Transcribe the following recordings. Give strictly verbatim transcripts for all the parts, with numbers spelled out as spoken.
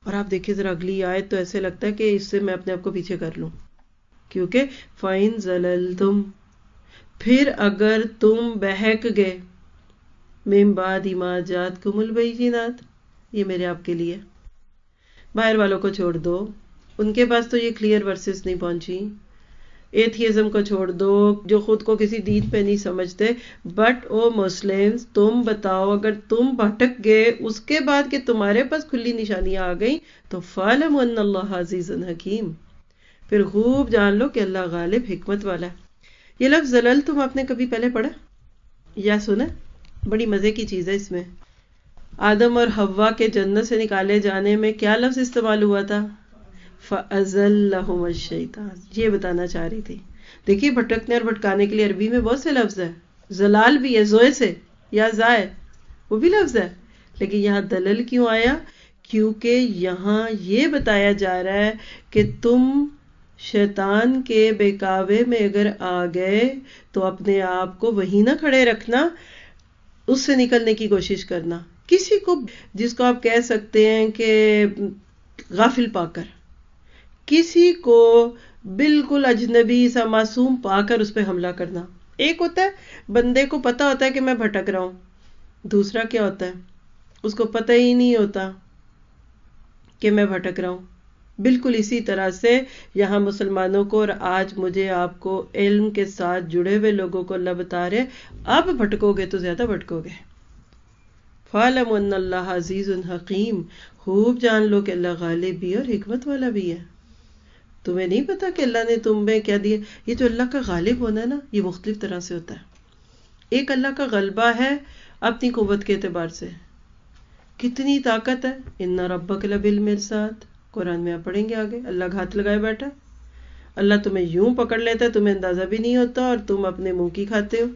اور آپ دیکھیں ذرا اگلی آیت تو ایسے لگتا ہے کہ اس سے میں اپنے آپ کو پیچھے کر لوں، کیونکہ فَإِن زَلَلْتُمْ، پھر اگر تم بہک گئے، مِن بَعْدِ مَا جَاءَتْكُمُ الْبَيِّنَاتُ، یہ میرے آپ کے لیے، باہر والوں کو چھوڑ دو، ان کے پاس تو یہ کلیئر ورسز نہیں پہنچی، ایتھیزم کو چھوڑ دو جو خود کو کسی دین پہ نہیں سمجھتے، بٹ او مسلمز تم بتاؤ اگر تم بھٹک گئے اس کے بعد کہ تمہارے پاس کھلی نشانیاں آ گئیں تو فَاعْلَمُوا أَنَّ اللَّهَ عَزِيزٌ حَكِيمٌ، پھر خوب جان لو کہ اللہ غالب حکمت والا ہے۔ یہ لفظ زلل تم آپ نے کبھی پہلے پڑھا یا سنا؟ بڑی مزے کی چیز ہے۔ اس میں آدم اور حوا کے جنت سے نکالے جانے میں کیا لفظ استعمال ہوا تھا؟ فَأَزَلَّهُمَا الشَّيْطَانُ، یہ بتانا چاہ رہی تھی۔ دیکھیے بھٹکنے اور بھٹکانے کے لیے عربی میں بہت سے لفظ ہیں، زلال بھی ہے، زوئے سے یا زائے، وہ بھی لفظ ہے، لیکن یہاں دلل کیوں آیا؟ کیونکہ یہاں یہ بتایا جا رہا ہے کہ تم شیطان کے بہکاوے میں اگر آ گئے تو اپنے آپ کو وہیں نہ کھڑے رکھنا، اس سے نکلنے کی کوشش کرنا۔ کسی کو جس کو آپ کہہ سکتے ہیں کہ غافل پا کر، کسی کو بالکل اجنبی سا معصوم پا کر اس پہ حملہ کرنا۔ ایک ہوتا ہے بندے کو پتا ہوتا ہے کہ میں بھٹک رہا ہوں، دوسرا کیا ہوتا ہے اس کو پتہ ہی نہیں ہوتا کہ میں بھٹک رہا ہوں۔ بالکل اسی طرح سے یہاں مسلمانوں کو اور آج مجھے آپ کو علم کے ساتھ جڑے ہوئے لوگوں کو اللہ بتا رہے اب بھٹکو گے تو زیادہ بھٹکو گے۔ فَاعْلَمُوا أَنَّ اللَّهَ عَزِيزٌ حَكِيمٌ، خوب جان لو کہ اللہ غالب بھی اور حکمت والا بھی ہے۔ تمہیں نہیں پتا کہ اللہ نے تم میں کیا دیا؟ یہ جو اللہ کا غالب ہونا ہے نا، یہ مختلف طرح سے ہوتا ہے۔ ایک اللہ کا غلبہ ہے اپنی قوت کے اعتبار سے، کتنی طاقت ہے، ان ربک لبالمرصاد، قرآن میں آپ پڑھیں گے آگے، اللہ گھات لگائے بیٹھا، اللہ تمہیں یوں پکڑ لیتا ہے تمہیں اندازہ بھی نہیں ہوتا اور تم اپنے منہ کی کھاتے ہو۔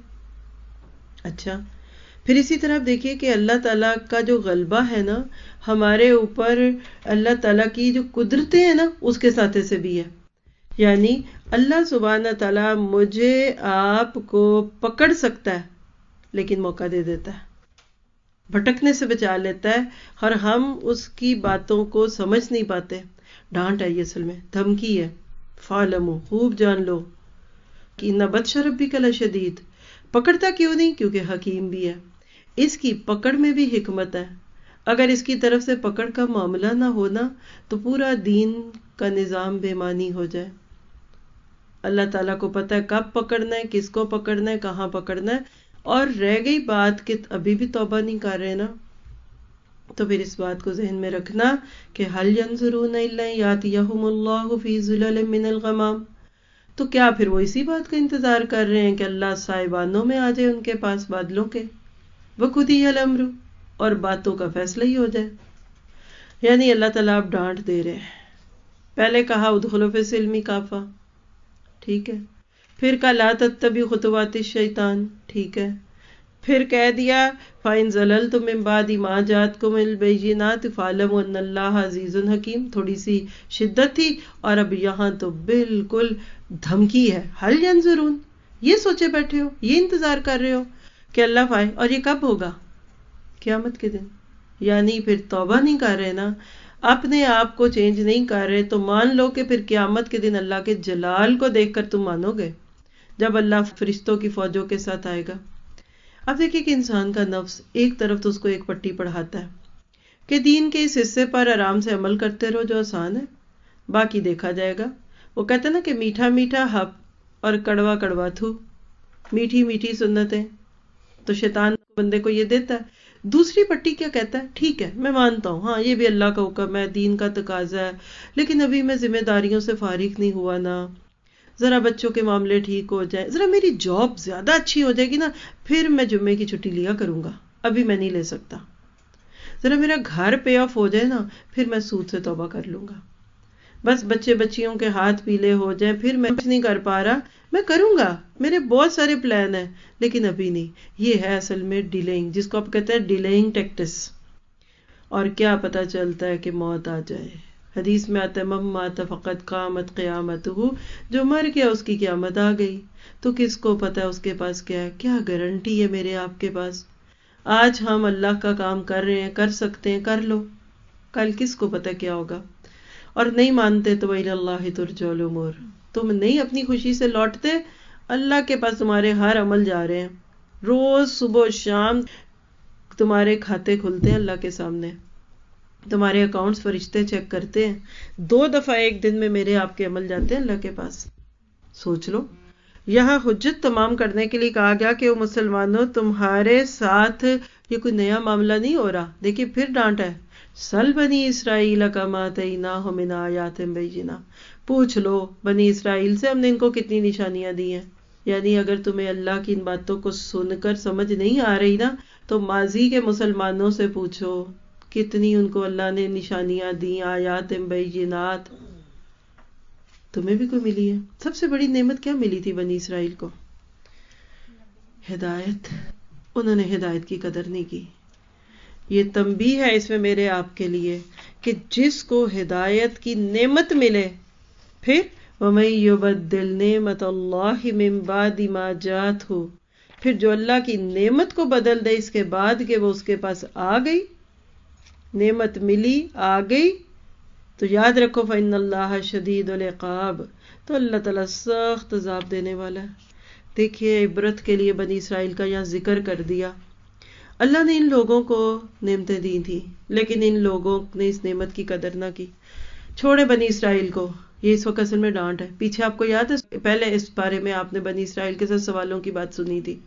اچھا پھر اسی طرح دیکھیے کہ اللہ تعالیٰ کا جو غلبہ ہے نا ہمارے اوپر، اللہ تعالیٰ کی جو قدرتیں ہیں نا اس کے ساتھ سے بھی ہے، یعنی اللہ سبحانہ تعالیٰ مجھے آپ کو پکڑ سکتا ہے لیکن موقع دے دیتا ہے، بھٹکنے سے بچا لیتا ہے، اور ہم اس کی باتوں کو سمجھ نہیں پاتے۔ ڈانٹ ہے یہ، اصل میں دھمکی ہے۔ فَاعْلَمُوا، خوب جان لو کہ اِنَّ بَطْشَ رَبِّكَ لَشَدِيدٌ، پکڑتا کیوں نہیں؟ کیونکہ حکیم بھی ہے، اس کی پکڑ میں بھی حکمت ہے۔ اگر اس کی طرف سے پکڑ کا معاملہ نہ ہونا تو پورا دین کا نظام بے معنی ہو جائے۔ اللہ تعالیٰ کو پتہ ہے کب پکڑنا ہے، کس کو پکڑنا ہے، کہاں پکڑنا ہے، اور رہ گئی بات کہ ابھی بھی توبہ نہیں کر رہے نا، تو پھر اس بات کو ذہن میں رکھنا کہ هل ينظرون الا ياتيهم الله في ظلل من الغمام، تو کیا پھر وہ اسی بات کا انتظار کر رہے ہیں کہ اللہ سائبانوں میں آ جائے ان کے پاس بادلوں کے، وقضی الامر، اور باتوں کا فیصلہ ہی ہو جائے۔ یعنی اللہ تعالیٰ اب ڈانٹ دے رہے ہیں۔ پہلے کہا ادخلوا فی السلم کافہ، ٹھیک ہے، پھر کہا لا تتبعوا خطوات الشیطان، ٹھیک ہے، پھر کہہ دیا فَإِن زَلَلْتُم مِّن بَعْدِ مَا جَاءَتْكُمُ الْبَيِّنَاتُ فَاعْلَمُوا أَنَّ اللَّهَ عَزِيزٌ حَكِيمٌ، تھوڑی سی شدت تھی، اور اب یہاں تو بالکل دھمکی ہے۔ هل ينظرون، یہ سوچے بیٹھے ہو، یہ انتظار کر رہے ہو کہ اللہ آئے، اور یہ کب ہوگا؟ قیامت کے دن۔ یعنی پھر توبہ نہیں کر رہے نا، اپنے آپ کو چینج نہیں کر رہے، تو مان لو کہ پھر قیامت کے دن اللہ کے جلال کو دیکھ کر تم مانو گے جب اللہ فرشتوں کی فوجوں کے ساتھ آئے گا۔ اب دیکھیں کہ انسان کا نفس ایک طرف تو اس کو ایک پٹی پڑھاتا ہے کہ دین کے اس حصے پر آرام سے عمل کرتے رہو جو آسان ہے، باقی دیکھا جائے گا۔ وہ کہتے ہیں نا کہ میٹھا میٹھا ہپ اور کڑوا کڑوا تھو، میٹھی میٹھی سنتیں، تو شیطان بندے کو یہ دیتا ہے۔ دوسری پٹی کیا کہتا ہے؟ ٹھیک ہے میں مانتا ہوں، ہاں یہ بھی اللہ کا حکم ہے، دین کا تقاضا ہے، لیکن ابھی میں ذمہ داریوں سے فارغ نہیں ہوا نا، ذرا بچوں کے معاملے ٹھیک ہو جائیں، ذرا میری جاب زیادہ اچھی ہو جائے گی نا، پھر میں جمعے کی چھٹی لیا کروں گا، ابھی میں نہیں لے سکتا، ذرا میرا گھر پے آف ہو جائے نا، پھر میں سود سے توبہ کر لوں گا، بس بچے بچیوں کے ہاتھ پیلے ہو جائیں، پھر میں کچھ نہیں کر پا رہا، میں کروں گا، میرے بہت سارے پلان ہیں لیکن ابھی نہیں۔ یہ ہے اصل میں ڈیلینگ، جس کو آپ کہتے ہیں ڈیلینگ ٹیکٹس۔ اور کیا پتہ چلتا ہے کہ موت آ جائے۔ حدیث میں آتا ہے من مات فقد قامت قیامتہ، جو مر گیا اس کی قیامت آ گئی۔ تو کس کو پتہ ہے اس کے پاس کیا ہے؟ کیا گارنٹی ہے میرے آپ کے پاس؟ آج ہم اللہ کا کام کر رہے ہیں، کر سکتے ہیں، کر لو، کل کس کو پتہ کیا ہوگا. اور نہیں مانتے تو وَإِلَى اللَّهِ تُرْجَعُ الْأُمُورُ، تم نہیں اپنی خوشی سے لوٹتے، اللہ کے پاس تمہارے ہر عمل جا رہے ہیں. روز صبح و شام تمہارے کھاتے کھلتے ہیں اللہ کے سامنے، تمہارے اکاؤنٹس فرشتے چیک کرتے ہیں. دو دفعہ ایک دن میں میرے آپ کے عمل جاتے ہیں اللہ کے پاس. سوچ لو. یہاں حجت تمام کرنے کے لیے کہا گیا کہ وہ مسلمانوں تمہارے ساتھ یہ کوئی نیا معاملہ نہیں ہو رہا. دیکھیے پھر ڈانٹ ہے، سل بنی اسرائیل کما آتیناہم من آیات بینات، پوچھ لو بنی اسرائیل سے ہم نے ان کو کتنی نشانیاں دی ہیں. یعنی اگر تمہیں اللہ کی ان باتوں کو سن کر سمجھ نہیں آ رہی نا تو ماضی کے مسلمانوں سے پوچھو کتنی ان کو اللہ نے نشانیاں دی، آیات بینات. تمہیں بھی کوئی ملی ہے؟ سب سے بڑی نعمت کیا ملی تھی بنی اسرائیل کو؟ ہدایت. انہوں نے ہدایت کی قدر نہیں کی. یہ تنبیہ ہے اس میں میرے آپ کے لیے کہ جس کو ہدایت کی نعمت ملے، پھر وَمَن يُبَدِّلْ نِعْمَةَ اللَّهِ مِن بَعْدِ مَا جَاءَتْهُ، پھر جو اللہ کی نعمت کو بدل دے اس کے بعد کہ وہ اس کے پاس آ گئی، نعمت ملی آ گئی، تو یاد رکھو فَإِنَّ اللَّهَ شَدِيدُ الْعِقَابِ، تو اللہ تعالیٰ سخت عذاب دینے والا ہے. دیکھیے عبرت کے لیے بنی اسرائیل کا یہاں ذکر کر دیا. اللہ نے ان لوگوں کو نعمتیں دی تھی لیکن ان لوگوں نے اس نعمت کی قدر نہ کی. چھوڑے بنی اسرائیل کو، یہ اس وقت اصل میں ڈانٹ ہے. پیچھے آپ کو یاد ہے پہلے اس بارے میں آپ نے بنی اسرائیل کے ساتھ سوالوں کی بات سنی تھی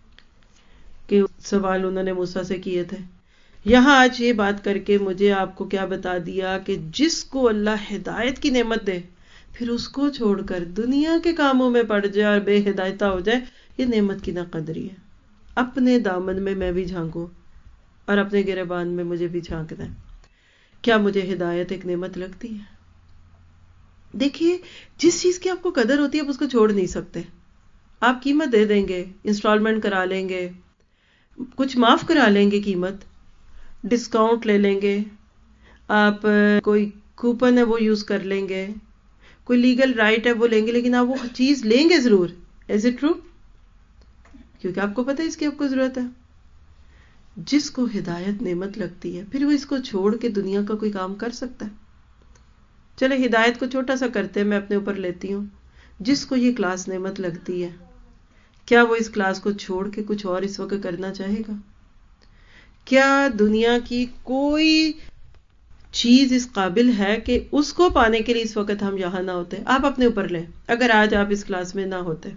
کہ سوال انہوں نے موسیٰ سے کیے تھے. یہاں آج یہ بات کر کے مجھے آپ کو کیا بتا دیا کہ جس کو اللہ ہدایت کی نعمت دے پھر اس کو چھوڑ کر دنیا کے کاموں میں پڑ جائے اور بے ہدایتہ ہو جائے، یہ نعمت کی نہ قدری ہے. اپنے دامن میں میں بھی جھانکوں اور اپنے گریبان میں مجھے بھی جھانکنا ہے. کیا مجھے ہدایت ایک نعمت لگتی ہے؟ دیکھیے جس چیز کی آپ کو قدر ہوتی ہے آپ اس کو چھوڑ نہیں سکتے. آپ قیمت دے دیں گے، انسٹالمنٹ کرا لیں گے، کچھ معاف کرا لیں گے، قیمت ڈسکاؤنٹ لے لیں گے، آپ کوئی کوپن ہے وہ یوز کر لیں گے، کوئی لیگل رائٹ ہے وہ لیں گے، لیکن آپ وہ چیز لیں گے ضرور. Is it true? کیونکہ آپ کو پتہ ہے اس کی آپ کو ضرورت ہے. جس کو ہدایت نعمت لگتی ہے پھر وہ اس کو چھوڑ کے دنیا کا کوئی کام کر سکتا ہے؟ چلے ہدایت کو چھوٹا سا کرتے ہیں، میں اپنے اوپر لیتی ہوں. جس کو یہ کلاس نعمت لگتی ہے کیا وہ اس کلاس کو چھوڑ کے کچھ اور اس وقت کرنا چاہے گا؟ کیا دنیا کی کوئی چیز اس قابل ہے کہ اس کو پانے کے لیے اس وقت ہم یہاں نہ ہوتے؟ آپ اپنے اوپر لیں، اگر آج آپ اس کلاس میں نہ ہوتے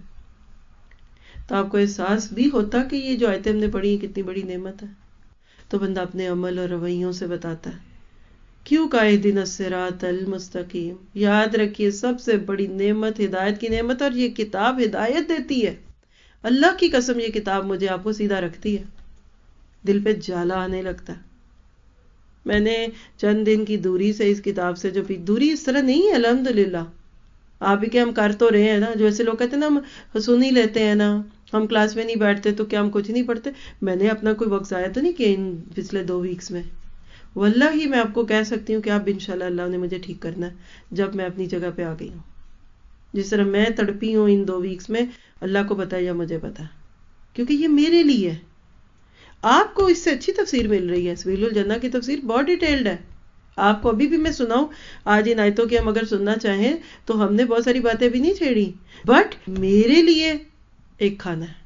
تو آپ کو احساس بھی ہوتا کہ یہ جو آیتیں ہم نے پڑھی کتنی بڑی نعمت ہے. تو بندہ اپنے عمل اور رویوں سے بتاتا ہے. کیوں کا اہدنا الصراط المستقیم. یاد رکھیے سب سے بڑی نعمت ہدایت کی نعمت، اور یہ کتاب ہدایت دیتی ہے. اللہ کی قسم یہ کتاب مجھے آپ کو سیدھا رکھتی ہے، دل پہ جالا آنے لگتا ہے. میں نے چند دن کی دوری سے اس کتاب سے جو دوری اس طرح نہیں ہے، الحمدللہ. آپ ہی کہ ہم کر تو رہے ہیں نا، جو ایسے لوگ کہتے ہیں نا ہم سن ہی لیتے ہیں نا، ہم کلاس میں نہیں بیٹھتے تو کیا ہم کچھ نہیں پڑھتے. میں نے اپنا کوئی وقت ضائع تو نہیں کیا ان پچھلے دو ویکس میں. واللہ ہی میں آپ کو کہہ سکتی ہوں کہ آپ انشاءاللہ اللہ نے مجھے ٹھیک کرنا ہے جب میں اپنی جگہ پہ آ گئی ہوں. جس طرح میں تڑپی ہوں ان دو ویکس میں، اللہ کو پتا یا مجھے پتا، کیونکہ یہ میرے لیے ہے. آپ کو اس سے اچھی تفسیر مل رہی ہے. سبیل الجنہ کی تفسیر بہت ڈیٹیلڈ ہے. آپ کو ابھی بھی میں سناؤں، آج ان آیتوں کی ہم اگر سننا چاہیں تو ہم نے بہت ساری باتیں بھی نہیں چھیڑی، بٹ میرے لیے ایک کھانا ہے.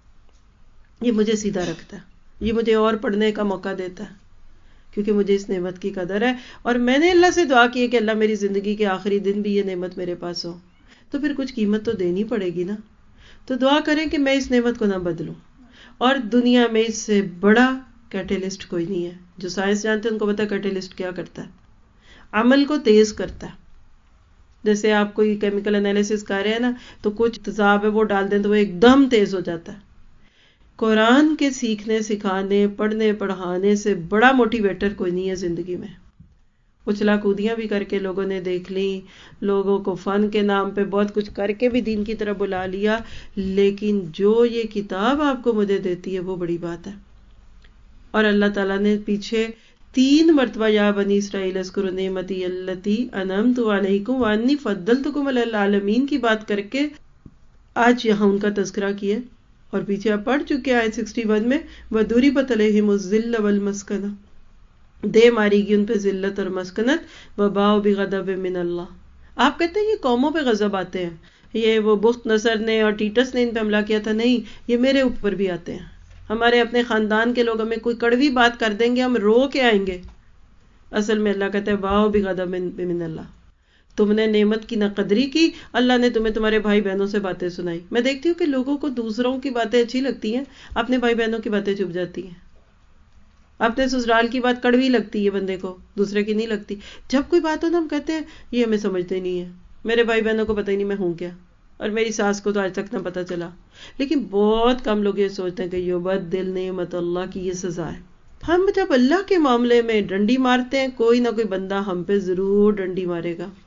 یہ مجھے سیدھا رکھتا ہے، یہ مجھے اور پڑھنے کا موقع دیتا ہے کیونکہ مجھے اس نعمت کی قدر ہے. اور میں نے اللہ سے دعا کی ہے کہ اللہ میری زندگی کے آخری دن بھی یہ نعمت میرے پاس ہو. تو پھر کچھ قیمت تو دینی پڑے گی نا. تو دعا کریں کہ میں اس نعمت کو نہ بدلوں. اور دنیا میں اس سے بڑا کیٹلسٹ کوئی نہیں ہے. جو سائنس جانتے ہیں ان کو پتا ہے کیٹلسٹ کیا کرتا ہے. عمل کو تیز کرتا ہے. جیسے آپ کوئی کیمیکل انالیسس کر رہے ہیں نا تو کچھ تیزاب ہے وہ ڈال دیں تو وہ ایک دم تیز ہو جاتا ہے. قرآن کے سیکھنے سکھانے پڑھنے پڑھانے سے بڑا موٹیویٹر کوئی نہیں ہے زندگی میں. اچھلا کودیاں بھی کر کے لوگوں نے دیکھ لی، لوگوں کو فن کے نام پہ بہت کچھ کر کے بھی دین کی طرف بلا لیا، لیکن جو یہ کتاب آپ کو مجھے دیتی ہے وہ بڑی بات ہے. اور اللہ تعالیٰ نے پیچھے تین مرتبہ یا بنی اسرائیل اذکروا نعمتی التی انعمت علیکم وانی فضلتکم علی العالمین کی بات کر کے آج یہاں ان کا تذکرہ کیا. اور پیچھے آپ پڑھ چکے آیت اکسٹھ میں وَضُرِبَتْ عَلَيْهِمُ الذِّلَّ وَالْمَسْكَنَةُ. دے ماری گی ان پہ ذلت اور مسکنت وباؤ بغضب من اللہ۔ آپ کہتے ہیں یہ قوموں پہ غضب آتے ہیں، یہ وہ بخت نصر نے اور ٹیٹس نے ان پہ حملہ کیا تھا، نہیں، یہ میرے اوپر بھی آتے ہیں۔ ہمارے اپنے خاندان کے لوگ ہمیں کوئی کڑوی بات کر دیں گے، ہم رو کے آئیں گے۔ اصل میں اللہ کہتا ہے واؤ بغضب من اللہ، تم نے نعمت کی نہ قدری کی، اللہ نے تمہیں تمہارے بھائی بہنوں سے باتیں سنائی۔ میں دیکھتی ہوں کہ لوگوں کو دوسروں کی باتیں اچھی لگتی ہیں، اپنے بھائی بہنوں کی باتیں چپ جاتی ہیں۔ اپنے سسرال کی بات کڑوی لگتی ہے بندے کو، دوسرے کی نہیں لگتی۔ جب کوئی بات ہو نا ہم کہتے ہیں یہ ہمیں سمجھتے نہیں ہے، میرے بھائی بہنوں کو پتہ ہی نہیں میں ہوں کیا، اور میری ساس کو تو آج تک نہ پتہ چلا۔ لیکن بہت کم لوگ یہ سوچتے ہیں کہ یبدل نعمت اللہ کی یہ سزا ہے۔ ہم جب اللہ کے معاملے میں ڈنڈی مارتے ہیں، کوئی نہ کوئی بندہ ہم پہ ضرور ڈنڈی مارے گا۔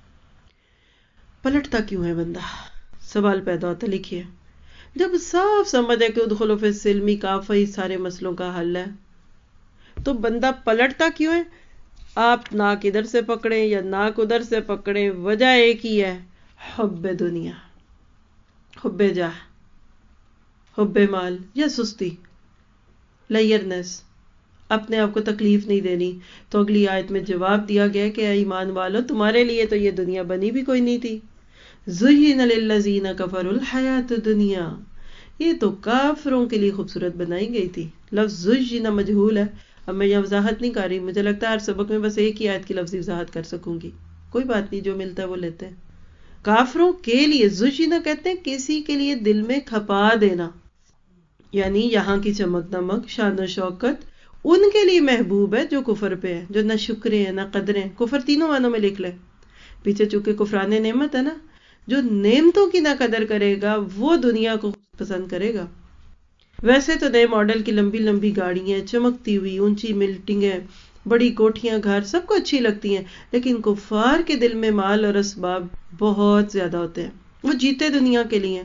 پلٹتا کیوں ہے بندہ؟ سوال پیدا ہوتا ہے۔ لکھیے، جب صاف سمجھ ہے کہ ادخلوا فی السلم کافہ ہی سارے مسئلوں کا حل ہے، تو بندہ پلٹتا کیوں ہے؟ آپ ناک ادھر سے پکڑیں یا ناک ادھر سے پکڑیں، وجہ ایک ہی ہے، حب دنیا، حب جاہ، حب مال یا سستی، لیئرنس، اپنے آپ کو تکلیف نہیں دینی۔ تو اگلی آیت میں جواب دیا گیا کہ اے ایمان والو، تمہارے لیے تو یہ دنیا بنی بھی کوئی نہیں تھی۔ زُيِّنَ لِلَّذِينَ كَفَرُوا الْحَيَاةُ الدُّنْيَا، یہ تو کافروں کے لیے خوبصورت بنائی گئی تھی۔ لفظ زُيِّنَ مجہول ہے، اب میں یہاں وضاحت نہیں کر رہی، مجھے لگتا ہے ہر سبق میں بس ایک ہی آیت کی لفظی وضاحت کر سکوں گی، کوئی بات نہیں، جو ملتا ہے وہ لیتے ہیں۔ کافروں کے لیے زُيِّنَ کہتے ہیں کسی کے لیے دل میں کھپا دینا، یعنی یہاں کی چمک دمک، شان و شوکت ان کے لیے محبوب ہے جو کفر پہ ہے، جو نہ شکرے ہیں نہ قدریں، کفر تینوں معنوں میں لکھ لے، پیچھے چونکہ کفران نعمت ہے نا، جو نعمتوں کی نہ قدر کرے گا وہ دنیا کو پسند کرے گا۔ ویسے تو نئے ماڈل کی لمبی لمبی گاڑیاں، چمکتی ہوئی اونچی بلڈنگیں، بڑی کوٹھیاں، گھر سب کو اچھی لگتی ہیں، لیکن کفار کے دل میں مال اور اسباب بہت زیادہ ہوتے ہیں، وہ جیتے دنیا کے لیے،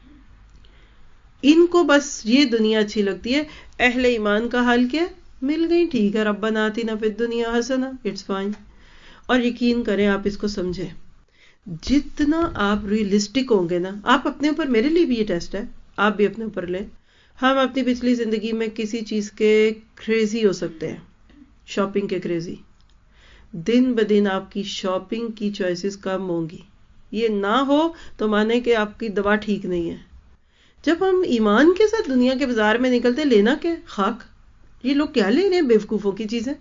ان کو بس یہ دنیا اچھی لگتی ہے۔ اہل ایمان کا حال کیا؟ مل گئی، ٹھیک ہے، ربنا آتنا فی الدنیا حسنہ، اٹس فائن۔ اور یقین کریں آپ اس کو سمجھیں، جتنا آپ ریئلسٹک ہوں گے نا، آپ اپنے اوپر، میرے لیے بھی یہ ٹیسٹ ہے، آپ بھی اپنے اوپر لیں، ہم اپنی پچھلی زندگی میں کسی چیز کے کریزی ہو سکتے ہیں، شاپنگ کے کریزی، دن بدن آپ کی شاپنگ کی چوائسز کم ہوں گی، یہ نہ ہو تو مانے کہ آپ کی دوا ٹھیک نہیں ہے۔ جب ہم ایمان کے ساتھ دنیا کے بازار میں نکلتے، لینا کیا؟ خاک، یہ لوگ کیا لے رہے ہیں؟ بیوقوفوں کی چیزیں،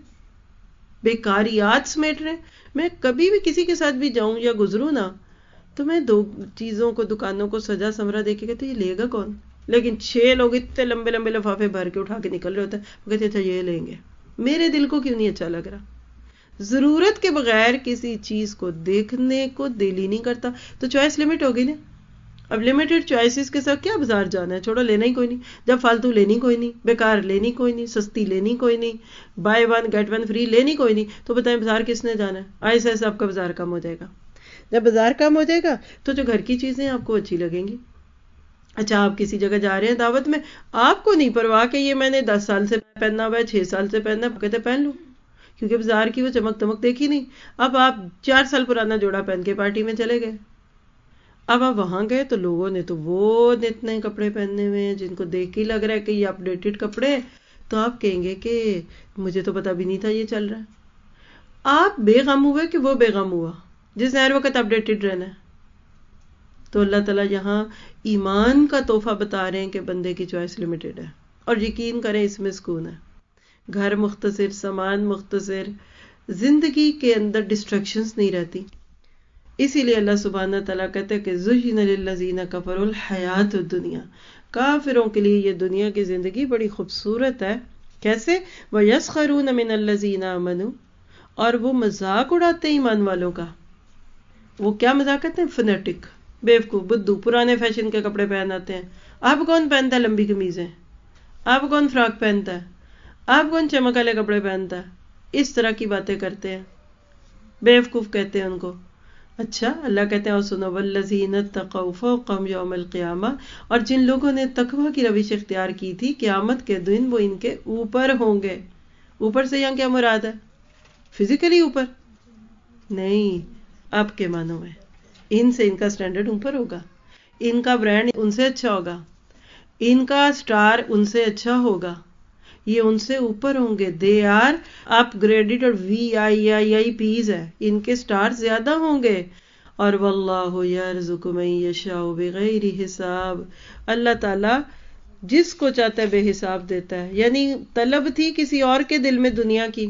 بیکاریات سمیٹ رہے ہیں۔ میں کبھی بھی کسی کے ساتھ بھی جاؤں یا گزروں نا، تو میں دو چیزوں کو، دکانوں کو سجا سمرا دیکھ کے کہتے یہ لے گا کون؟ لیکن چھ لوگ اتنے لمبے لمبے لفافے بھر کے اٹھا کے نکل رہے ہوتے ہیں، وہ کہتے اچھا یہ لیں گے۔ میرے دل کو کیوں نہیں اچھا لگ رہا؟ ضرورت کے بغیر کسی چیز کو دیکھنے کو دل ہی نہیں کرتا، تو چوائس لمٹ ہو گئی نا۔ اب لمیٹڈ چوائسز کے ساتھ کیا بازار جانا ہے؟ چھوڑو، لینا ہی کوئی نہیں، جب فالتو لینی کوئی نہیں، بیکار لینی کوئی نہیں، سستی لینی کوئی نہیں، buy one get one free لینی کوئی نہیں، تو بتائیں بازار کس نے جانا ہے؟ ایسے ایسے آپ کا بازار کم ہو جائے گا۔ جب بازار کم ہو جائے گا تو جو گھر کی چیزیں آپ کو اچھی لگیں گی۔ اچھا، آپ کسی جگہ جا رہے ہیں دعوت میں، آپ کو نہیں پرواہ کہ یہ میں نے دس سال سے پہننا ہوا ہے، چھ سال سے پہننا ہے، کہتے پہن لو، کیونکہ بازار کی وہ چمک دمک دیکھی نہیں۔ اب آپ چار سال پرانا جوڑا پہن کے پارٹی میں چلے گئے، اب آپ وہاں گئے تو لوگوں نے تو وہ اتنے کپڑے پہنے ہوئے ہیں جن کو دیکھ کے لگ رہا ہے کہ یہ اپڈیٹڈ کپڑے ہیں، تو آپ کہیں گے کہ مجھے تو پتا بھی نہیں تھا یہ چل رہا ہے۔ آپ بے غم ہوئے کہ وہ بے غم ہوا جس نے ہر وقت اپڈیٹڈ رہنا ہے؟ تو اللہ تعالیٰ یہاں ایمان کا تحفہ بتا رہے ہیں کہ بندے کی چوائس لمیٹڈ ہے، اور یقین کریں اس میں سکون ہے۔ گھر مختصر، سامان مختصر، زندگی کے اندر ڈسٹریکشنز نہیں رہتی۔ اسی لیے اللہ سبحانہ تعالیٰ کہتے ہیں کہ زُيِّنَ لِلَّذِينَ كَفَرُوا الْحَيَاةُ الدُّنْيَا، کافروں کے لیے یہ دنیا کی زندگی بڑی خوبصورت ہے۔ کیسے؟ وَيَسْخَرُونَ مِنَ الَّذِينَ آمَنُوا، اور وہ مذاق اڑاتے ہیں ایمان والوں کا۔ وہ کیا مذاق کرتے ہیں؟ فنیٹک، بیوقوف، بدھو، پرانے فیشن کے کپڑے پہن آتے ہیں۔ اب کون پہنتا ہے لمبی قمیضیں؟ اب کون فراک پہنتا ہے؟ اب کون چمک والے کپڑے پہنتا ہے؟ اس طرح کی باتیں کرتے ہیں، بیوقوف کہتے ہیں ان کو۔ اچھا، اللہ کہتے ہیں اور سنو والذین اتقوا فوقہم یوم القیامہ، اور جن لوگوں نے تقوی کی روش اختیار کی تھی قیامت کے دن وہ ان کے اوپر ہوں گے۔ اوپر سے یہاں کیا مراد ہے؟ فزیکلی اوپر نہیں، اب کے معنوں میں، ان سے ان کا سٹینڈرڈ اوپر ہوگا، ان کا برانڈ ان سے اچھا ہوگا، ان کا سٹار ان سے اچھا ہوگا، یہ ان سے اوپر ہوں گے. دے آر اپ گریڈڈ اور وی آئی آئی آئی پیز ہے, ان کے سٹار زیادہ ہوں گے. اور واللہ یرزق من یشاء بغیر حساب, اللہ تعالیٰ جس کو چاہتا ہے بے حساب دیتا ہے. یعنی طلب تھی کسی اور کے دل میں دنیا کی,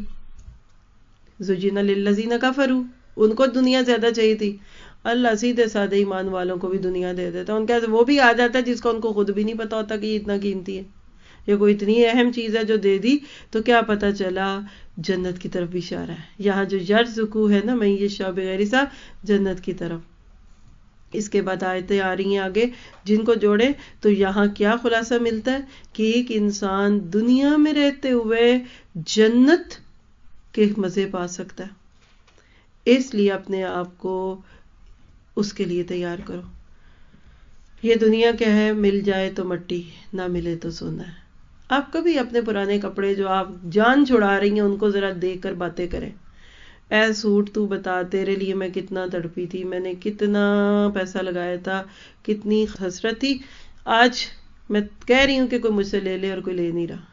زجین للذین کفروا, ان کو دنیا زیادہ چاہیے تھی. اللہ سیدھے سادے ایمان والوں کو بھی دنیا دے دیتا. ان کا وہ بھی آ جاتا ہے جس کو ان کو خود بھی نہیں پتا ہوتا کہ یہ اتنا قیمتی ہے, یہ کوئی اتنی اہم چیز ہے جو دے دی, تو کیا پتا چلا جنت کی طرف بھی اشارہ ہے. یہاں جو یرزقو ہے نا, من یشاء بغیر حساب, جنت کی طرف. اس کے بعد آیتیں آ رہی ہیں آگے جن کو جوڑے تو یہاں کیا خلاصہ ملتا ہے کہ ایک انسان دنیا میں رہتے ہوئے جنت کے مزے پا سکتا ہے. اس لیے اپنے آپ کو اس کے لیے تیار کرو. یہ دنیا کیا ہے, مل جائے تو مٹی, نہ ملے تو سونا ہے. آپ کبھی اپنے پرانے کپڑے جو آپ جان چھڑا رہی ہیں ان کو ذرا دیکھ کر باتیں کریں. اے سوٹ تو بتا, تیرے لیے میں کتنا تڑپی تھی, میں نے کتنا پیسہ لگایا تھا, کتنی حسرت تھی. آج میں کہہ رہی ہوں کہ کوئی مجھ سے لے لے اور کوئی لے نہیں رہا.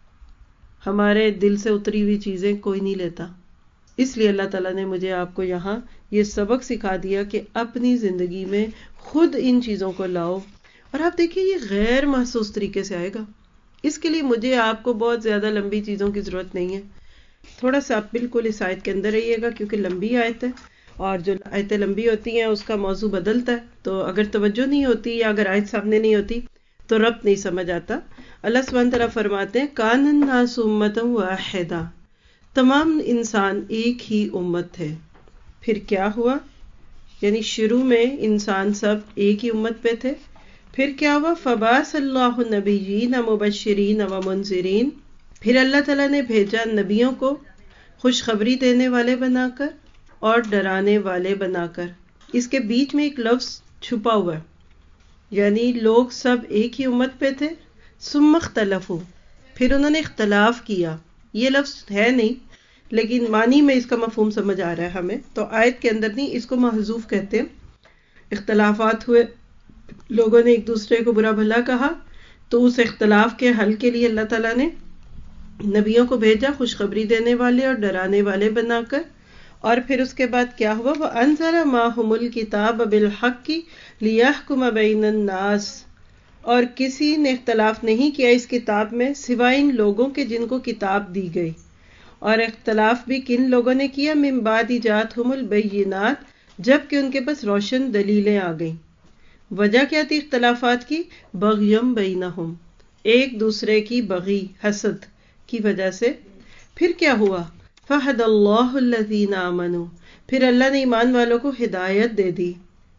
ہمارے دل سے اتری ہوئی چیزیں کوئی نہیں لیتا. اس لیے اللہ تعالیٰ نے مجھے آپ کو یہاں یہ سبق سکھا دیا کہ اپنی زندگی میں خود ان چیزوں کو لاؤ. اور آپ دیکھیے یہ غیر محسوس طریقے سے آئے گا. اس کے لیے مجھے آپ کو بہت زیادہ لمبی چیزوں کی ضرورت نہیں ہے. تھوڑا سا آپ بالکل اس آیت کے اندر رہیے گا کیونکہ لمبی آیت ہے, اور جو آیتیں لمبی ہوتی ہیں اس کا موضوع بدلتا ہے. تو اگر توجہ نہیں ہوتی یا اگر آیت سامنے نہیں ہوتی تو ربط نہیں سمجھ آتا. اللہ سبحانہ تعالیٰ فرماتے ہیں کان الناس امۃ واحدہ, تمام انسان ایک ہی امت تھے. پھر کیا ہوا, یعنی شروع میں انسان سب ایک ہی امت پہ تھے. پھر کیا ہوا, فبعث اللہ النبیین مبشرین و منذرین, پھر اللہ تعالیٰ نے بھیجا نبیوں کو خوشخبری دینے والے بنا کر اور ڈرانے والے بنا کر. اس کے بیچ میں ایک لفظ چھپا ہوا ہے, یعنی لوگ سب ایک ہی امت پہ تھے. ثم اختلفوا, پھر انہوں نے اختلاف کیا. یہ لفظ ہے نہیں لیکن معنی میں اس کا مفہوم سمجھ آ رہا ہے ہمیں, تو آیت کے اندر نہیں, اس کو محذوف کہتے ہیں. اختلافات ہوئے, لوگوں نے ایک دوسرے کو برا بھلا کہا, تو اس اختلاف کے حل کے لیے اللہ تعالیٰ نے نبیوں کو بھیجا خوشخبری دینے والے اور ڈرانے والے بنا کر. اور پھر اس کے بعد کیا ہوا, وَأَنزَلَ مَعَهُمُ الْكِتَابَ بِالْحَقِّ لِيَحْكُمَ بَيْنَ النَّاسِ, اور کسی نے اختلاف نہیں کیا اس کتاب میں سوائے ان لوگوں کے جن کو کتاب دی گئی. اور اختلاف بھی کن لوگوں نے کیا, من بعد جاءتہم البینات, جب کہ ان کے پاس روشن دلیلیں آ گئیں. وجہ کیا تھی اختلافات کی, بغیم بینہم, ایک دوسرے کی بغی حسد کی وجہ سے. پھر کیا ہوا, فہد اللہ الذین آمنوا, پھر اللہ نے ایمان والوں کو ہدایت دے دی.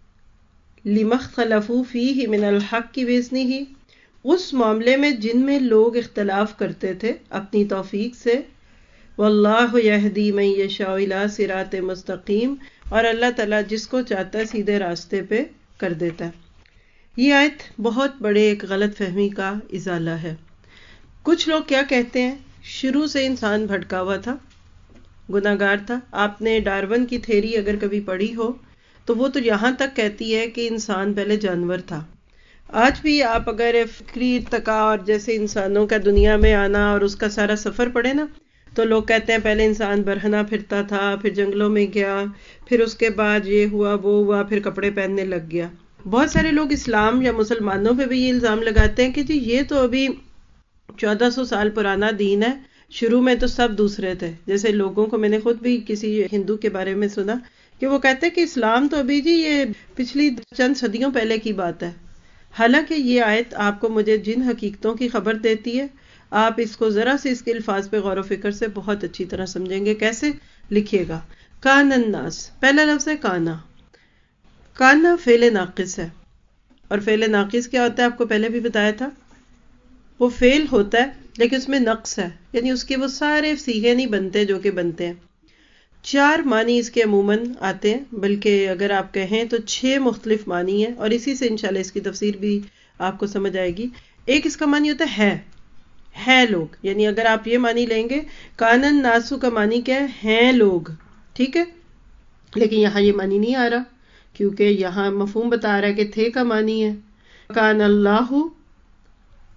لما اختلفوا فیہ من الحق بإذنہ, اس معاملے میں جن میں لوگ اختلاف کرتے تھے اپنی توفیق سے. واللہ یہدی من یشاء الی صراط مستقیم, اور اللہ تعالیٰ جس کو چاہتا ہے سیدھے راستے پہ کر دیتا ہے. یہ آیت بہت بڑے ایک غلط فہمی کا ازالہ ہے. کچھ لوگ کیا کہتے ہیں, شروع سے انسان بھٹکا ہوا تھا, گناہ گار تھا. آپ نے ڈارون کی تھیری اگر کبھی پڑھی ہو تو وہ تو یہاں تک کہتی ہے کہ انسان پہلے جانور تھا. آج بھی آپ اگر فکری ارتقاء اور جیسے انسانوں کا دنیا میں آنا اور اس کا سارا سفر پڑھے نا, تو لوگ کہتے ہیں پہلے انسان برہنہ پھرتا تھا, پھر جنگلوں میں گیا, پھر اس کے بعد یہ ہوا وہ ہوا, پھر کپڑے پہننے لگ گیا. بہت سارے لوگ اسلام یا مسلمانوں پہ بھی یہ الزام لگاتے ہیں کہ جی یہ تو ابھی چودہ سو سال پرانا دین ہے, شروع میں تو سب دوسرے تھے. جیسے لوگوں کو میں نے خود بھی کسی ہندو کے بارے میں سنا کہ وہ کہتے ہیں کہ اسلام تو ابھی جی یہ پچھلی چند صدیوں پہلے کی بات ہے. حالانکہ یہ آیت آپ کو مجھے جن حقیقتوں کی خبر دیتی ہے, آپ اس کو ذرا سے اس کے الفاظ پہ غور و فکر سے بہت اچھی طرح سمجھیں گے. کیسے, لکھیے گا. کان الناس, پہلا لفظ ہے کانا. کانا فعل ناقص ہے, اور فعل ناقص کیا ہوتا ہے آپ کو پہلے بھی بتایا تھا, وہ فعل ہوتا ہے لیکن اس میں نقص ہے, یعنی اس کے وہ سارے صیغے نہیں بنتے جو کہ بنتے ہیں. چار معنی اس کے عموماً آتے ہیں, بلکہ اگر آپ کہیں تو چھ مختلف معنی ہیں, اور اسی سے انشاءاللہ اس کی تفسیر بھی آپ کو سمجھ آئے گی. ایک اس کا معنی ہوتا ہے ہے ہے لوگ, یعنی اگر آپ یہ معنی لیں گے کان الناس کا معنی کیا ہے, ہیں لوگ, ٹھیک ہے. لیکن یہاں یہ معنی نہیں آ رہا کیونکہ یہاں مفہوم بتا رہا ہے کہ تھے کا معنی ہے. کان اللہ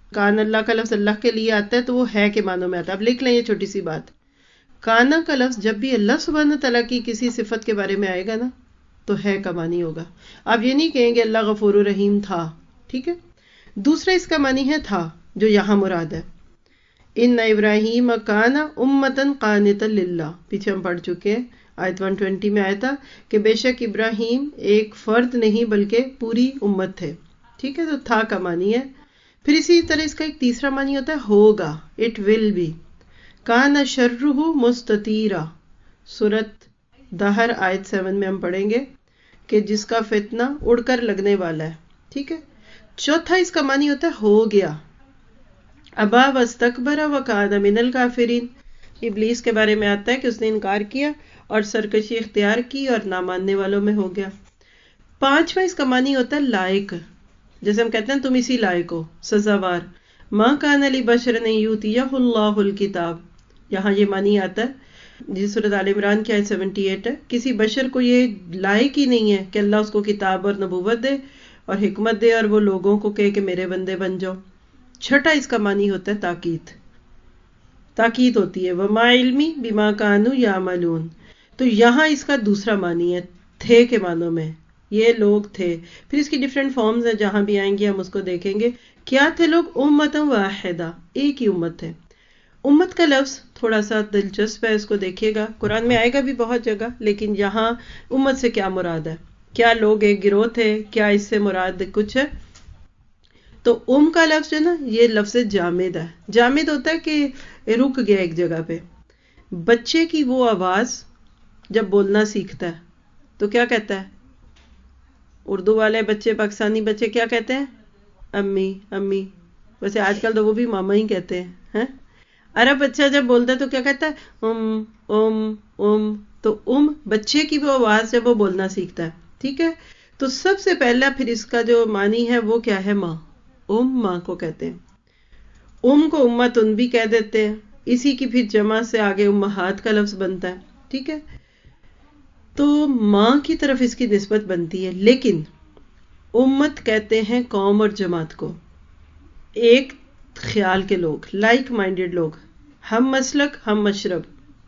کان اللہ کا لفظ اللہ کے لیے آتا ہے تو وہ ہے کے معنوں میں آتا ہے. اب لکھ لیں یہ چھوٹی سی بات. کانا کا لفظ جب بھی اللہ سبحانہ تعالیٰ کی کسی صفت کے بارے میں آئے گا نا تو ہے کا معنی ہوگا. آپ یہ نہیں کہیں گے اللہ غفور الرحیم تھا. ٹھیک ہے. دوسرا اس کا معنی ہے تھا جو یہاں مراد ہے. ان ابراہیم کانا امتن قانتا للہ، پیچھے ہم پڑھ چکے ہیں آیت ایک سو بیس میں آیا تھا کہ بے شک ابراہیم ایک فرد نہیں بلکہ پوری امت تھے. ٹھیک ہے. تو تھا کا معنی ہے. پھر اسی طرح اس کا ایک تیسرا معنی ہوتا ہے ہوگا، اٹ ول بی. کان شرہ مستطیرا، سورت دہر آیت سیون میں ہم پڑھیں گے کہ جس کا فتنہ اڑ کر لگنے والا ہے. ٹھیک ہے. چوتھا اس کا معنی ہوتا ہے ہو گیا. ابا واستکبر وکان من الکافرین، ابلیس کے بارے میں آتا ہے کہ اس نے انکار کیا اور سرکشی اختیار کی اور نہ ماننے والوں میں ہو گیا. پانچواں اس کا معنی ہوتا ہے لائق، جیسے ہم کہتے ہیں تم اسی لائق ہو، سزاوار. ما کان لبشر ان یؤتیہ اللہ الکتاب، یہاں یہ معنی آتا ہے جس سورۃ آل عمران کی آیت اٹھہتر ہے. کسی بشر کو یہ لائق ہی نہیں ہے کہ اللہ اس کو کتاب اور نبوت دے اور حکمت دے اور وہ لوگوں کو کہے کہ میرے بندے بن جاؤ. چھٹا اس کا معنی ہوتا ہے تاکید، تاکید ہوتی ہے. وما علمی بما کانوا یعملون، تو یہاں اس کا دوسرا معنی ہے تھے کے معنوں میں، یہ لوگ تھے. پھر اس کی ڈیفرنٹ فارمز ہیں، جہاں بھی آئیں گی ہم اس کو دیکھیں گے. کیا تھے لوگ؟ امت واحدہ، ایک ہی امت تھے. امت کا لفظ تھوڑا سا دلچسپ ہے، اس کو دیکھیے گا. قرآن میں آئے گا بھی بہت جگہ، لیکن یہاں امت سے کیا مراد ہے؟ کیا لوگ ایک گروہ تھے؟ کیا اس سے مراد کچھ ہے؟ تو ام کا لفظ جو نا یہ لفظ جامد ہے. جامد ہوتا ہے کہ رک گیا ایک جگہ پہ. بچے کی وہ آواز جب بولنا سیکھتا ہے تو کیا کہتا ہے؟ اردو والے بچے، پاکستانی بچے کیا کہتے ہیں؟ امی امی. ویسے آج کل تو وہ بھی ماما ہی کہتے ہیں. عرب بچہ جب بولتا ہے تو کیا کہتا ہے؟ ام ام ام. تو ام بچے کی وہ آواز جب وہ بولنا سیکھتا ہے. ٹھیک ہے. تو سب سے پہلا پھر اس کا جو معنی ہے وہ کیا ہے؟ ماں. ام ماں کو کہتے ہیں. ام کو امت ان بھی کہہ دیتے ہیں. اسی کی پھر جمع سے آگے امہات کا لفظ بنتا ہے. ٹھیک ہے. تو ماں کی طرف اس کی نسبت بنتی ہے، لیکن امت کہتے ہیں قوم اور جماعت کو، ایک خیال کے لوگ، لائک مائنڈڈ لوگ، ہم مسلک ہم مشرب.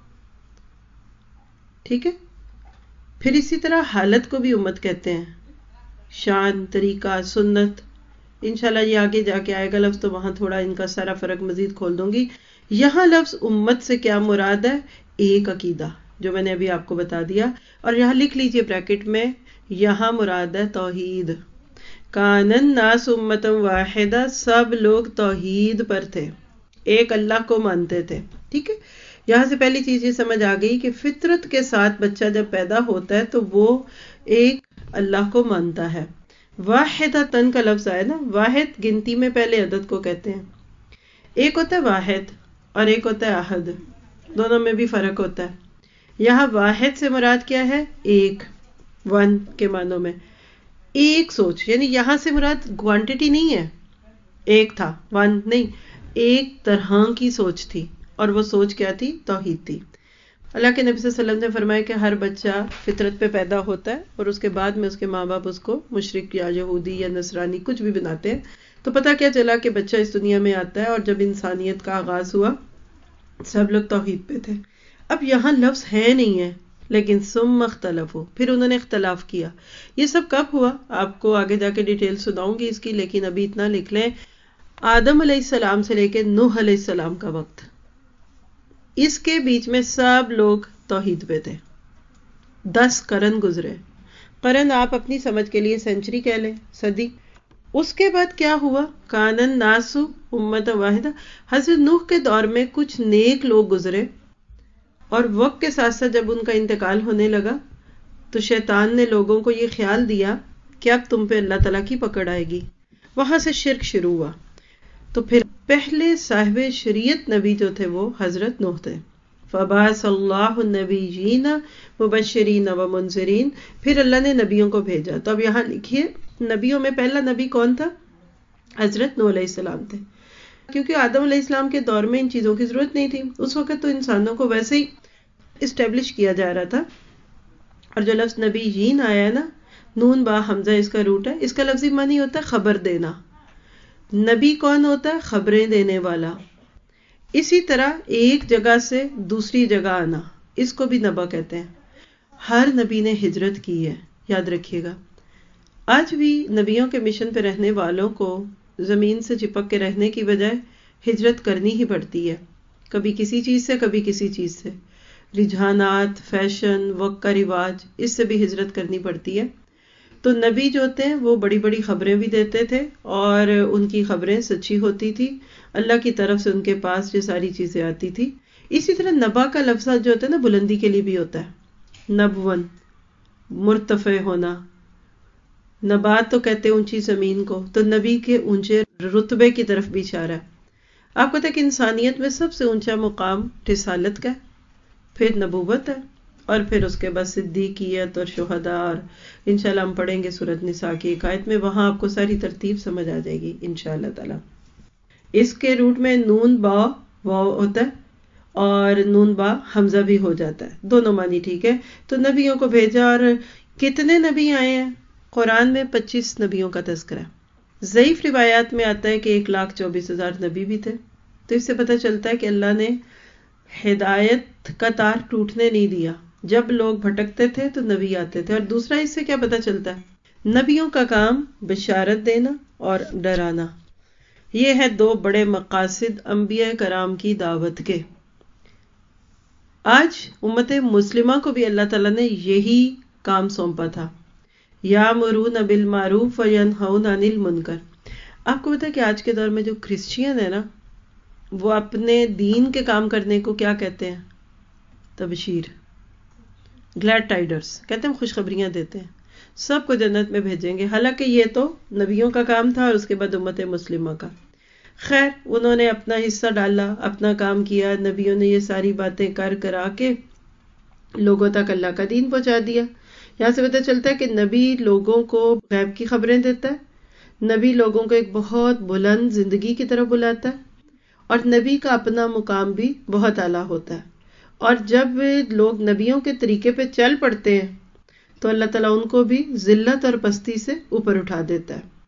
ٹھیک ہے. پھر اسی طرح حالت کو بھی امت کہتے ہیں، شان، طریقہ، سنت. انشاءاللہ یہ آگے جا کے آئے گا لفظ تو وہاں تھوڑا ان کا سارا فرق مزید کھول دوں گی. یہاں لفظ امت سے کیا مراد ہے؟ ایک عقیدہ، جو میں نے ابھی آپ کو بتا دیا. اور یہاں لکھ لیجئے بریکٹ میں، یہاں مراد ہے توحید. کان الناس امۃ واحدہ، سب لوگ توحید پر تھے، ایک اللہ کو مانتے تھے. ٹھیک ہے. یہاں سے پہلی چیز یہ سمجھ آ گئی کہ فطرت کے ساتھ بچہ جب پیدا ہوتا ہے تو وہ ایک اللہ کو مانتا ہے. واحدہ تن کا لفظ آئے نا، واحد گنتی میں پہلے عدد کو کہتے ہیں. ایک ہوتا ہے واحد اور ایک ہوتا ہے احد، دونوں میں بھی فرق ہوتا ہے. یہاں واحد سے مراد کیا ہے؟ ایک، ون کے معنوں میں ایک سوچ، یعنی یہاں سے مراد کوانٹٹی نہیں ہے، ایک تھا، ون نہیں، ایک طرح کی سوچ تھی. اور وہ سوچ کیا تھی؟ توحید تھی. اللہ کے نبی صلی اللہ علیہ وسلم نے فرمایا کہ ہر بچہ فطرت پہ پیدا ہوتا ہے اور اس کے بعد میں اس کے ماں باپ اس کو مشرک یا یہودی یا نصرانی کچھ بھی بناتے ہیں. تو پتہ کیا چلا کہ بچہ اس دنیا میں آتا ہے اور جب انسانیت کا آغاز ہوا سب لوگ توحید پہ تھے. اب یہاں لفظ ہے نہیں ہے، لیکن ثم اختلفوا، پھر انہوں نے اختلاف کیا. یہ سب کب ہوا؟ آپ کو آگے جا کے ڈیٹیل سناؤں گی اس کی، لیکن ابھی اتنا لکھ لیں، آدم علیہ السلام سے لے کے نوح علیہ السلام کا وقت، اس کے بیچ میں سب لوگ توحید پہ تھے. دس قرن گزرے. قرن آپ اپنی سمجھ کے لیے سینچری کہہ لیں، صدی. اس کے بعد کیا ہوا؟ کان الناس امۃ واحدہ. حضرت نوح کے دور میں کچھ نیک لوگ گزرے اور وقت کے ساتھ ساتھ جب ان کا انتقال ہونے لگا تو شیطان نے لوگوں کو یہ خیال دیا کہ اب تم پہ اللہ تعالیٰ کی پکڑ آئے گی. وہاں سے شرک شروع ہوا. تو پھر پہلے صاحب شریعت نبی جو تھے وہ حضرت نوح تھے. فبعث اللہ النبیین مبشرین و منذرین، پھر اللہ نے نبیوں کو بھیجا. تو اب یہاں لکھیے نبیوں میں پہلا نبی کون تھا؟ حضرت نوح علیہ السلام تھے. کیونکہ آدم علیہ السلام کے دور میں ان چیزوں کی ضرورت نہیں تھی. اس وقت تو انسانوں کو ویسے ہی اسٹیبلش کیا جا رہا تھا. اور جو لفظ نبی جین آیا ہے نا، نون با حمزہ اس کا روٹ ہے، اس کا لفظی معنی ہوتا ہے خبر دینا. نبی کون ہوتا ہے؟ خبریں دینے والا. اسی طرح ایک جگہ سے دوسری جگہ آنا، اس کو بھی نبا کہتے ہیں. ہر نبی نے ہجرت کی ہے، یاد رکھیے گا. آج بھی نبیوں کے مشن پہ رہنے والوں کو زمین سے چپک کے رہنے کی بجائے ہجرت کرنی ہی پڑتی ہے، کبھی کسی چیز سے کبھی کسی چیز سے. رجحانات، فیشن، وقت کا رواج، اس سے بھی ہجرت کرنی پڑتی ہے. تو نبی جو ہوتے ہیں وہ بڑی بڑی خبریں بھی دیتے تھے اور ان کی خبریں سچی ہوتی تھی، اللہ کی طرف سے ان کے پاس یہ ساری چیزیں آتی تھی. اسی طرح نبا کا لفظ جو ہوتا ہے نا بلندی کے لیے بھی ہوتا ہے، نبون، مرتفع ہونا. نبات تو کہتے ہیں اونچی زمین کو، تو نبی کے اونچے رتبے کی طرف بھی اشارہ ہے. آپ کو پتہ ہے کہ انسانیت میں سب سے اونچا مقام رسالت کا ہے، پھر نبوت ہے، اور پھر اس کے بعد صدیقیت اور شہداء. اور انشاءاللہ ہم پڑھیں گے سورۃ نساء کی ایک آیت میں، وہاں آپ کو ساری ترتیب سمجھ آ جائے گی انشاءاللہ تعالی. اس کے روٹ میں نون با واو ہوتا ہے اور نون با حمزہ بھی ہو جاتا ہے، دونوں معنی ٹھیک ہے. تو نبیوں کو بھیجا، اور کتنے نبی آئے ہیں؟ قرآن میں پچیس نبیوں کا تذکرہ ہے. ضعیف روایات میں آتا ہے کہ ایک لاکھ چوبیس ہزار نبی بھی تھے. تو اس سے پتہ چلتا ہے کہ اللہ نے ہدایت کا تار ٹوٹنے نہیں دیا. جب لوگ بھٹکتے تھے تو نبی آتے تھے. اور دوسرا اس سے کیا پتہ چلتا ہے؟ نبیوں کا کام بشارت دینا اور ڈرانا. یہ ہے دو بڑے مقاصد انبیاء کرام کی دعوت کے. آج امت مسلمہ کو بھی اللہ تعالیٰ نے یہی کام سونپا تھا، یامرون بالمعروف وینہون عن المنکر. آپ کو پتا ہے کہ آج کے دور میں جو کرسچین ہے نا، وہ اپنے دین کے کام کرنے کو کیا کہتے ہیں؟ تبشیر، گلیڈ ٹائڈرز کہتے ہیں، خوشخبریاں دیتے ہیں، سب کو جنت میں بھیجیں گے. حالانکہ یہ تو نبیوں کا کام تھا اور اس کے بعد امت مسلمہ کا. خیر، انہوں نے اپنا حصہ ڈالا، اپنا کام کیا. نبیوں نے یہ ساری باتیں کر کرا کے لوگوں تک اللہ کا دین پہنچا دیا. یہاں سے پتہ چلتا ہے کہ نبی لوگوں کو غیب کی خبریں دیتا ہے، نبی لوگوں کو ایک بہت بلند زندگی کی طرف بلاتا ہے، اور نبی کا اپنا مقام بھی بہت اعلیٰ ہوتا ہے. اور جب لوگ نبیوں کے طریقے پہ چل پڑتے ہیں تو اللہ تعالیٰ ان کو بھی ذلت اور پستی سے اوپر اٹھا دیتا ہے.